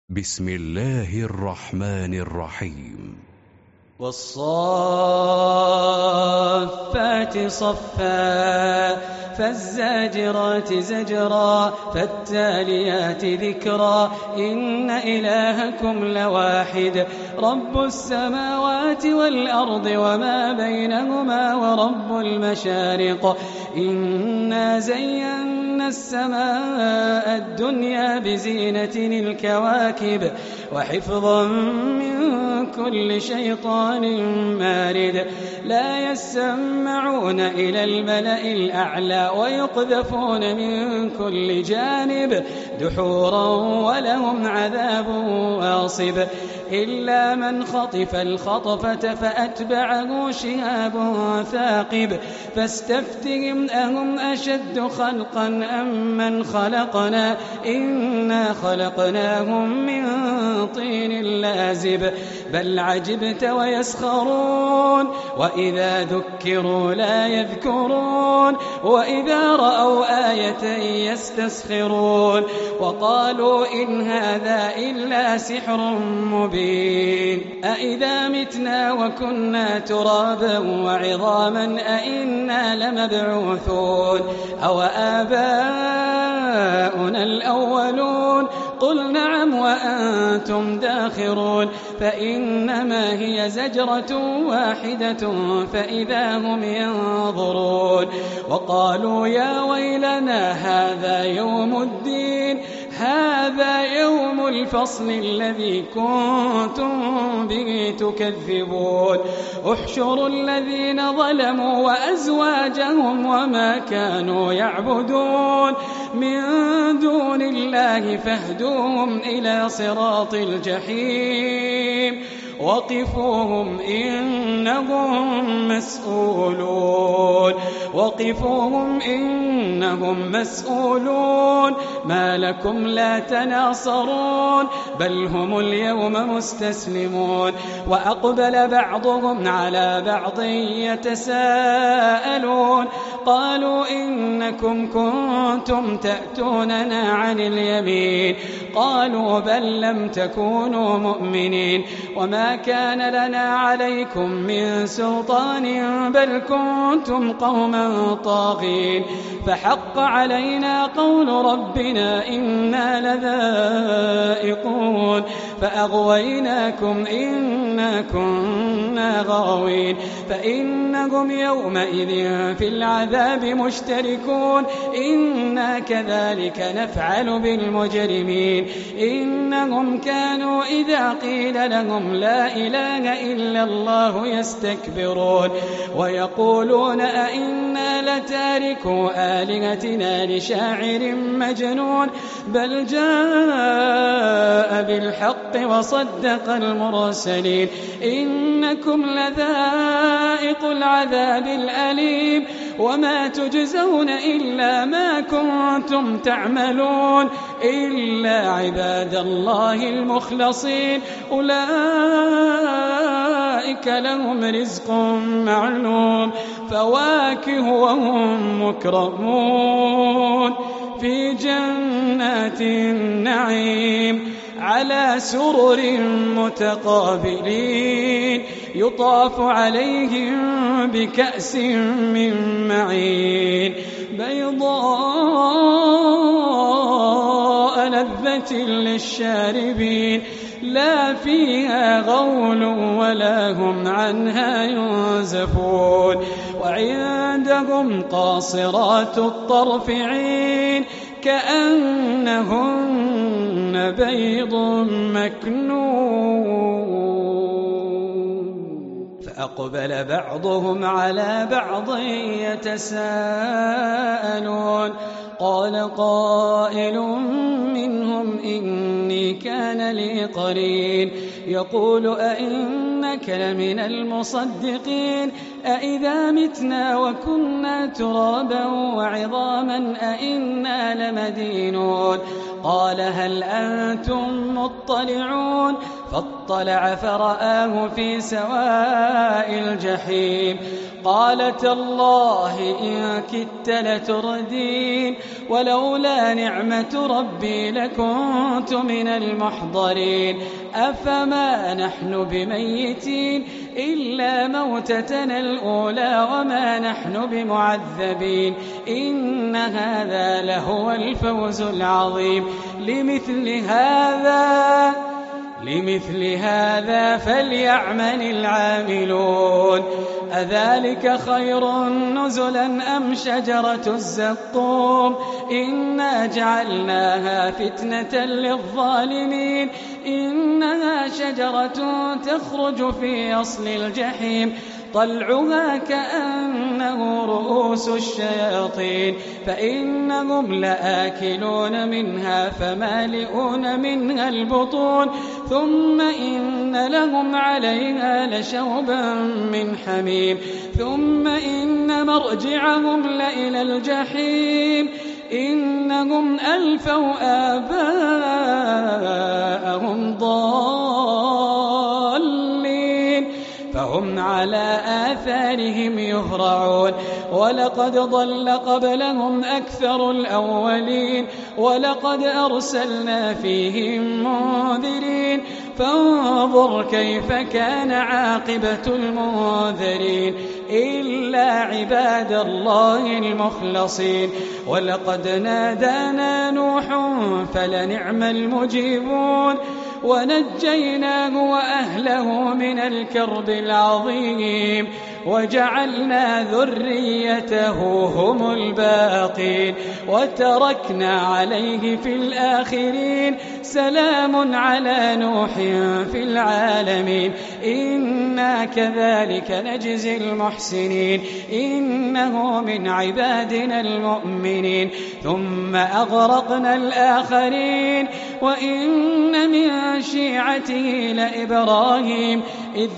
بسم الله الرحمن الرحيم. والصافات صفا فالزاجرات زجرا فالتاليات ذكرا إن إلهكم لواحد رب السماوات والأرض وما بينهما ورب المشارق إنا زينا السماء الدنيا بزينة الكواكب وحفظا من كل شيطان مارد لا يسمعون إلى الملأ الأعلى ويقذفون من كل جانب دحورا ولهم عذاب واصب إلا من خطف الخطفة فأتبعه شهاب ثاقب فاستفتهم أهم أشد خلقا أم من خلقنا إنا خلقناهم من طين لازب بل عجبت ويسخرون وإذا ذكروا لا يذكرون وإذا رأوا آية يستسخرون وقالوا إن هذا إلا سحر مبين أإذا متنا وكنا ترابا وعظاما أإنا لمبعوثون أو آباؤنا الأولون قل نعم وأنتم داخرون فإنما هي زجرة واحدة فإذا هم ينظرون وقالوا يا ويلنا هذا يوم الدين هذا يوم الفصل الذي كنتم به تكذبون احشروا الذين ظلموا وأزواجهم وما كانوا يعبدون من دون الله فاهدوهم إلى صراط الجحيم وقفوهم إنهم مسؤولون وقفوهم إنهم مسؤولون ما لكم لا تناصرون بل هم اليوم مستسلمون وأقبل بعضهم على بعض يتساءلون قالوا إنكم كنتم تأتوننا عن اليمين قالوا بل لم تكونوا مؤمنين وما كان لنا عليكم من سلطان بل كنتم قوما طاغين فحق علينا قول ربنا إنا لذائقون فأغويناكم إنا كنا غاوين فإنهم يومئذ في العذاب مشتركون إنا كذلك نفعل بالمجرمين إنهم كانوا إذا قيل لهم لا إله إلا الله يستكبرون ويقولون أئنا لتاركو آلهتنا لشاعر مجنون بل جاء بالحق وصدق المرسلين إنكم لذائق العذاب الأليم وما تجزون إلا ما كنتم تعملون إلا عباد الله المخلصين أولئك لهم رزق معلوم فواكه وهم مكرمون في جنات النعيم على سرر متقابلين يطاف عليهم بكأس من معين بيضاء لذة للشاربين لا فيها غول ولا هم عنها ينزفون وعندهم قاصرات الطرف عين كأنهن بيض مكنون فأقبل بعضهم على بعض يتساءلون قال قائل منهم إني كان لي قرين يقول أئنك لمن المصدقين أئذا متنا وكنا ترابا وعظاما أئنا لمدينون قال هل أنتم مطلعون فاطلع فرآه في سواء الجحيم قال تالله إن كدت لتردين ولولا نعمة ربي لكنت من المحضرين منظرين أفما نحن بميتين إلا موتتنا الأولى وما نحن بمعذبين إن هذا لهو الفوز العظيم لمثل هذا فليعمل العاملون أذلك خير نزلا أم شجرة الزقوم إنا جعلناها فتنة للظالمين إنها شجرة تخرج في أصل الجحيم طلعها كأنه رؤوس الشياطين فإنهم لآكلون منها فمالئون منها البطون ثم إن لهم عليها لشوبا من حميم ثم إن مرجعهم لإلى الجحيم إنهم ألفوا آباءهم ضالين فهم على آثارهم يهرعون ولقد ضل قبلهم أكثر الأولين ولقد أرسلنا فيهم منذرين فانظر كيف كان عاقبة المنذرين إلا عباد الله المخلصين ولقد نادانا نوح فلنعم المجيبون ونجيناه وأهله من الكرب العظيم وجعلنا ذريته هم الباقين وتركنا عليه في الآخرين سلام على نوح في العالمين إنا كذلك نجزي المحسنين إنه من عبادنا المؤمنين ثم أغرقنا الآخرين وإن من شيعته لإبراهيم إذ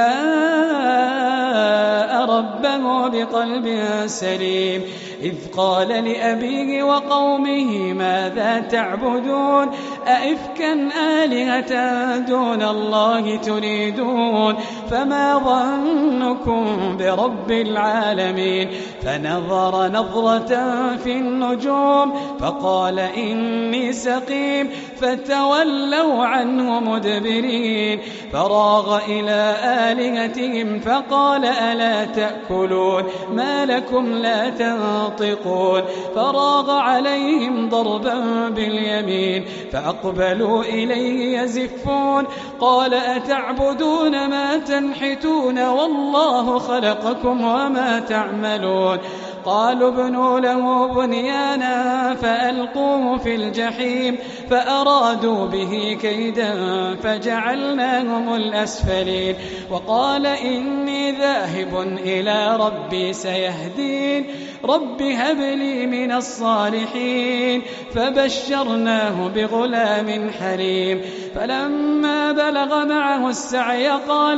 جاء ربه بقلب سليم إذ قال لأبيه وقومه ماذا تعبدون أئفكا آلهة دون الله تريدون فما ظنكم برب العالمين فنظر نظرة في النجوم فقال إني سقيم فتولوا عنه مدبرين فراغ إلى آلهتهم فقال ألا تأكلون ما لكم لا تنطقون فراغ عليهم ضربا باليمين فأقبلوا إليه يزفون قال أتعبدون ما تنحتون والله خلقكم وما تعملون قالوا ابنوا له بنيانا فألقوه في الجحيم فأرادوا به كيدا فجعلناهم الأسفلين وقال إني ذاهب إلى ربي سيهدين رب هب لي من الصالحين فبشرناه بغلام حليم فلما بلغ معه السعي قال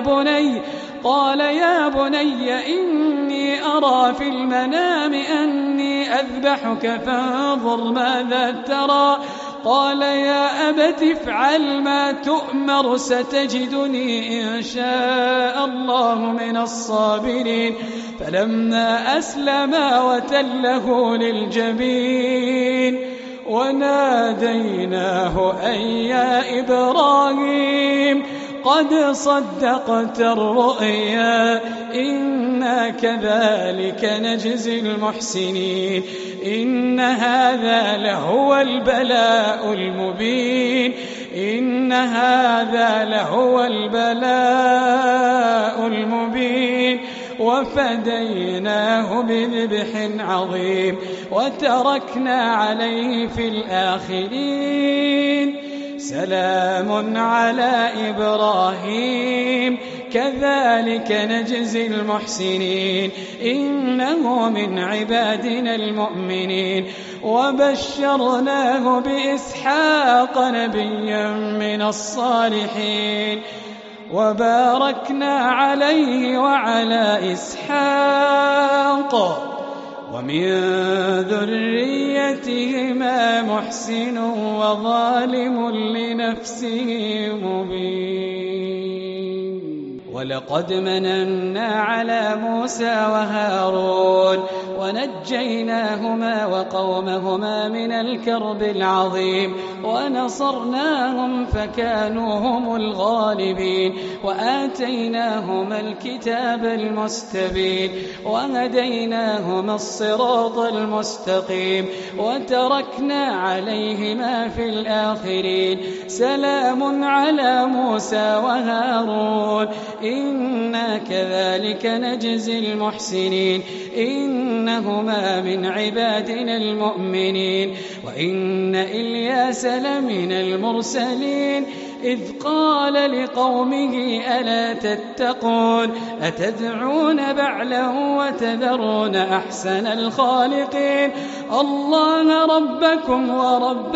يا بني إني أرى في المنام أني أذبحك فانظر ماذا ترى قال يا أبت افعل ما تؤمر ستجدني إن شاء الله من الصابرين فلما أسلما وتله للجبين وناديناه أن يا إبراهيم قد صدقت الرؤيا إنا كذلك نجزي المحسنين إن هذا لهو البلاء المبين وفديناه بذبح عظيم وتركنا عليه في الآخرين سلام على إبراهيم كذلك نجزي المحسنين إنه من عبادنا المؤمنين وبشرناه بإسحاق نبيا من الصالحين وباركنا عليه وعلى إسحاق ومن ذريتهما محسن وظالم لنفسه مبين ولقد مننا على موسى وهارون ونجيناهما وقومهما من الكرب العظيم ونصرناهم فكانوا هم الغالبين وآتيناهما الكتاب المستبين وهديناهما الصراط المستقيم وتركنا عليهما في الآخرين سلام على موسى وهارون إنا كذلك نجزي المحسنين إنهما من عبادنا المؤمنين وإن إلياس لمن المرسلين إذ قال لقومه ألا تتقون أتدعون بعلا وتذرون أحسن الخالقين الله ربكم ورب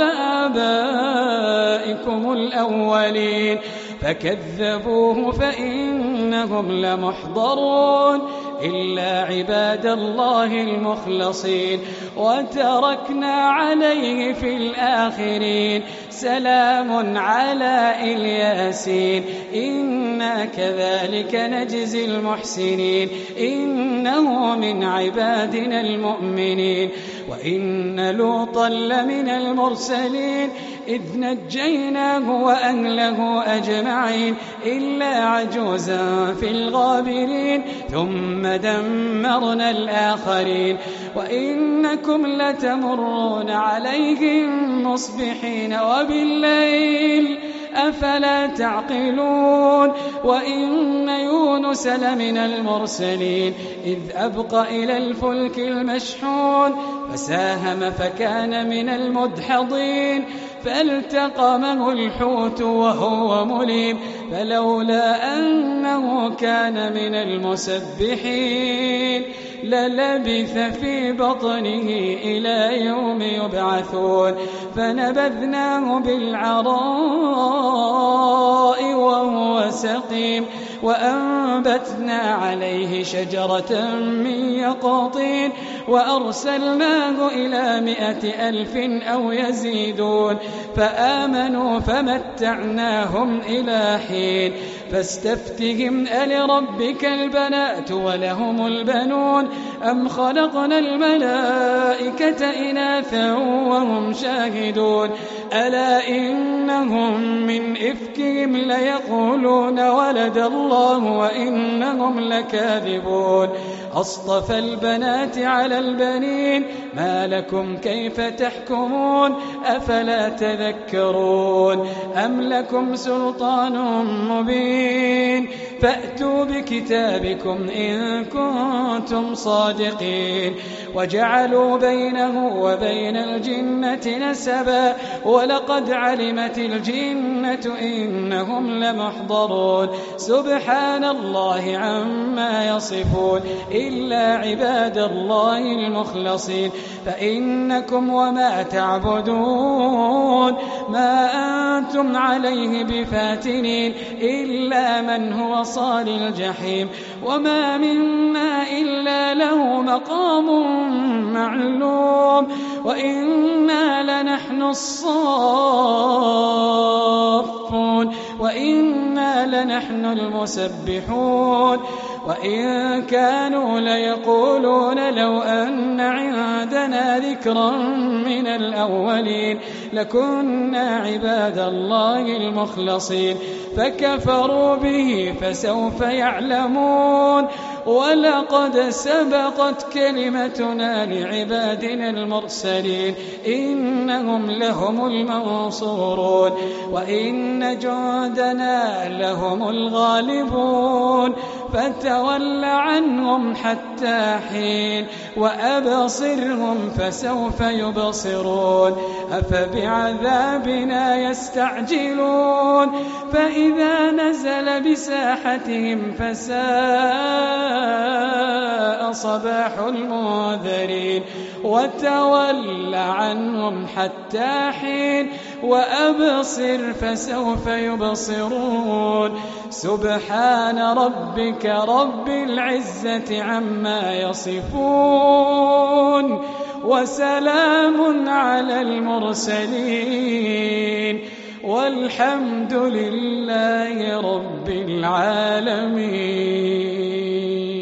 آبائكم الأولين فكذبوه فإنهم لمحضرون إلا عباد الله المخلصين وتركنا عليه في الآخرين سلام على الياسين إنا كذلك نجزي المحسنين إنه من عبادنا المؤمنين وإن لوطا لمن المرسلين إذ نجيناه وأهله أجمعين إلا عجوزا في الغابرين ثم دمرنا الآخرين وإنكم لتمرون عليهم مصبحين وبالليل أفلا تعقلون وإن يونس لمن المرسلين إذ أبق إلى الفلك المشحون فساهم فكان من المدحضين فالتقمه الحوت وهو مليم فلولا أنه كان من المسبحين للبث في بطنه إلى يوم يبعثون فنبذناه بالعراء وهو سقيم وأنبتنا عليه شجرة من يقطين وأرسلناه إلى 100,000 أو يزيدون فآمنوا فمتعناهم إلى حين فاستفتهم ألربك البنات ولهم البنون أم خلقنا الملائكة إناثا وهم شاهدون ألا إنهم من إفكهم ليقولون ولد الله وإنهم لكاذبون أصطفى البنات على البنين ما لكم كيف تحكمون أفلا تذكرون أم لكم سلطان مبين فأتوا بكتابكم إن كنتم صادقين وجعلوا بينه وبين الجنة نسبا ولقد علمت الجنة إنهم لمحضرون سبحان الله عما يصفون إلا عباد الله المخلصين فإنكم وما تعبدون ما أنتم عليه بفاتنين إلا من هو صال الجحيم وما منا إلا له مقام معلوم وإنا لنحن الصافون وإنا لنحن المسبحون وإن كانوا ليقولون لو أن عندنا ذكرا من الأولين لكنا عباد الله المخلصين فكفروا به فسوف يعلمون ولقد سبقت كلمتنا لعبادنا المرسلين إنهم لهم المنصورون وإن جندنا لهم الغالبون فتول عنهم حتى حين وأبصرهم فسوف يبصرون أفبعذابنا يستعجلون فإذا نزل بساحتهم فساء صباح المنذرين وتول عنهم حتى حين وأبصر فسوف يبصرون سبحان ربك رب العزة عما يصفون وسلام على المرسلين والحمد لله رب العالمين.